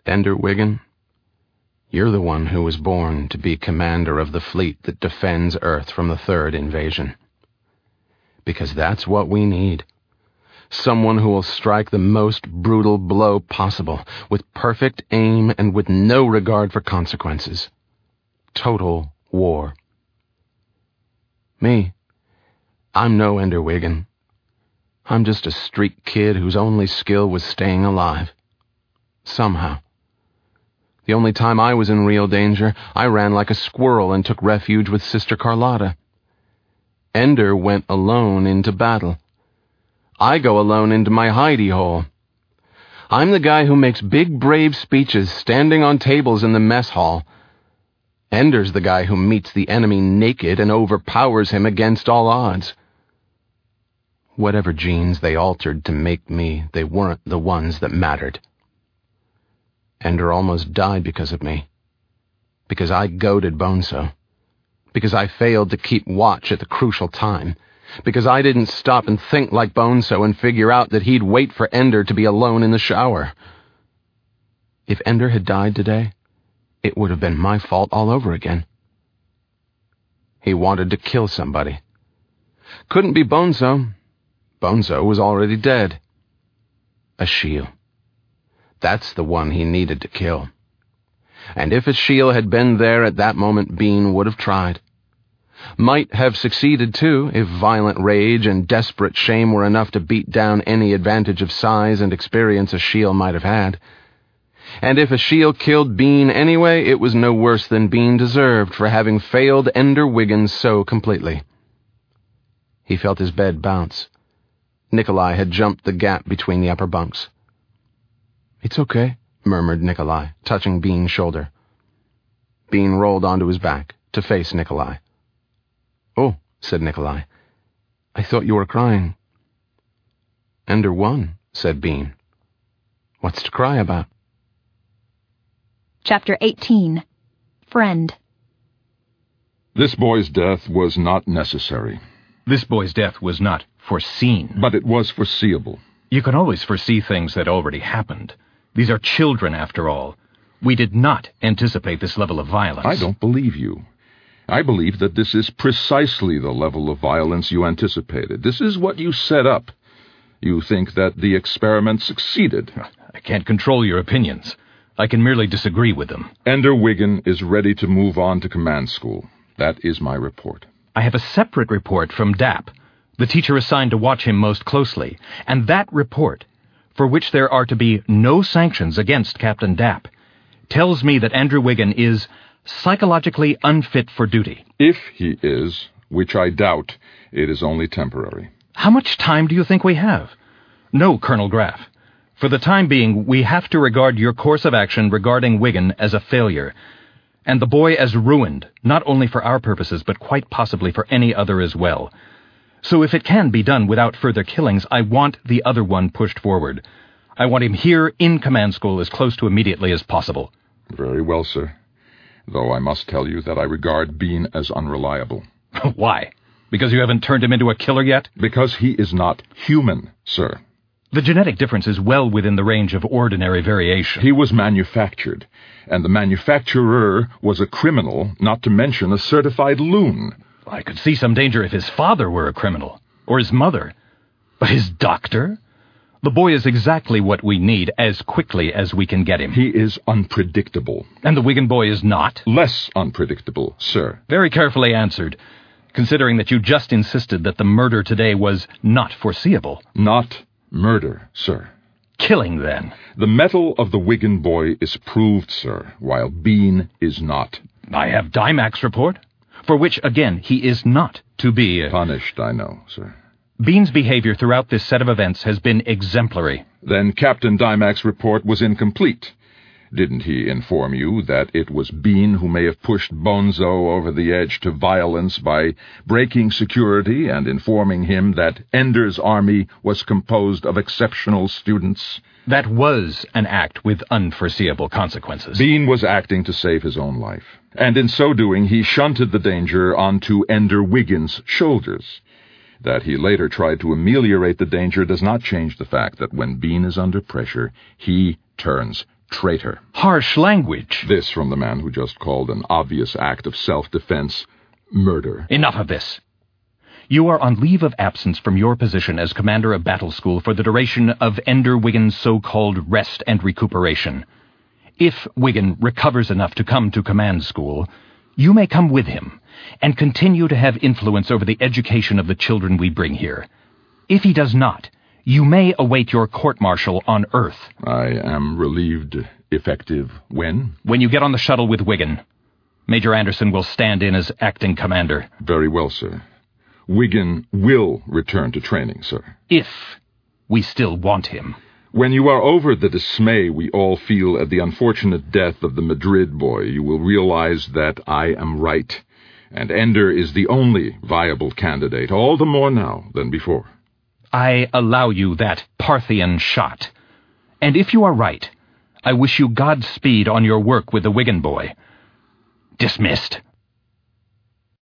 Ender Wiggin, you're the one who was born to be commander of the fleet that defends Earth from the third invasion. Because that's what we need. Someone who will strike the most brutal blow possible, with perfect aim and with no regard for consequences. Total war. Me, I'm no Ender Wiggin. I'm just a street kid whose only skill was staying alive. Somehow. The only time I was in real danger, I ran like a squirrel and took refuge with Sister Carlotta. Ender went alone into battle. I go alone into my hidey hole. I'm the guy who makes big, brave speeches standing on tables in the mess hall. Ender's the guy who meets the enemy naked and overpowers him against all odds. Whatever genes they altered to make me, they weren't the ones that mattered. Ender almost died because of me. Because I goaded Bonzo. Because I failed to keep watch at the crucial time. Because I didn't stop and think like Bonzo and figure out that he'd wait for Ender to be alone in the shower. If Ender had died today, it would have been my fault all over again. He wanted to kill somebody. Couldn't be Bonzo. Bonzo was already dead. Ashiel. That's the one he needed to kill. And if Ashiel had been there at that moment, Bean would have tried. Might have succeeded, too, if violent rage and desperate shame were enough to beat down any advantage of size and experience Ashiel might have had. And if Ashiel killed Bean anyway, it was no worse than Bean deserved for having failed Ender Wiggin so completely. He felt his bed bounce. Nikolai had jumped the gap between the upper bunks. "It's okay," murmured Nikolai, touching Bean's shoulder. Bean rolled onto his back to face Nikolai. "Oh," said Nikolai. "I thought you were crying." "Ender won," said Bean. "What's to cry about?" Chapter 18. Friend. This boy's death was not necessary. This boy's death was not foreseen. But it was foreseeable. You can always foresee things that already happened. These are children, after all. We did not anticipate this level of violence. I don't believe you. I believe that this is precisely the level of violence you anticipated. This is what you set up. You think that the experiment succeeded. I can't control your opinions. I can merely disagree with them. Ender Wiggin is ready to move on to command school. That is my report. I have a separate report from DAP, the teacher assigned to watch him most closely, and that report, for which there are to be no sanctions against Captain DAP, tells me that Ender Wiggin is psychologically unfit for duty. If he is, which I doubt, it is only temporary. How much time do you think we have? No, Colonel Graff. For the time being, we have to regard your course of action regarding Wiggin as a failure, and the boy as ruined, not only for our purposes, but quite possibly for any other as well. So if it can be done without further killings, I want the other one pushed forward. I want him here in command school as close to immediately as possible. Very well, sir. Though I must tell you that I regard Bean as unreliable. Why? Because you haven't turned him into a killer yet? Because he is not human, sir. The genetic difference is well within the range of ordinary variation. He was manufactured, and the manufacturer was a criminal, not to mention a certified loon. I could see some danger if his father were a criminal, or his mother. But his doctor? The boy is exactly what we need as quickly as we can get him. He is unpredictable. And the Wiggin boy is not? Less unpredictable, sir. Very carefully answered, considering that you just insisted that the murder today was not foreseeable. Not murder, sir. Killing, then. The mettle of the Wiggin boy is proved, sir, while Bean is not. I have Dimac's report, for which, again, he is not to be punished, I know, sir. Bean's behavior throughout this set of events has been exemplary. Then Captain Dimac's report was incomplete. Didn't he inform you that it was Bean who may have pushed Bonzo over the edge to violence by breaking security and informing him that Ender's army was composed of exceptional students? That was an act with unforeseeable consequences. Bean was acting to save his own life, and in so doing he shunted the danger onto Ender Wiggin's shoulders. That he later tried to ameliorate the danger does not change the fact that when Bean is under pressure, he turns traitor. Harsh language. This from the man who just called an obvious act of self-defense murder. Enough of this. You are on leave of absence from your position as commander of Battle School for the duration of Ender Wiggins' so-called rest and recuperation. If Wiggin recovers enough to come to command school, you may come with him and continue to have influence over the education of the children we bring here. If he does not, you may await your court-martial on Earth. I am relieved effective when? When you get on the shuttle with Wiggin. Major Anderson will stand in as acting commander. Very well, sir. Wiggin will return to training, sir. If we still want him. When you are over the dismay we all feel at the unfortunate death of the Madrid boy, you will realize that I am right, and Ender is the only viable candidate, all the more now than before. I allow you that Parthian shot. And if you are right, I wish you Godspeed on your work with the Wiggin boy. Dismissed.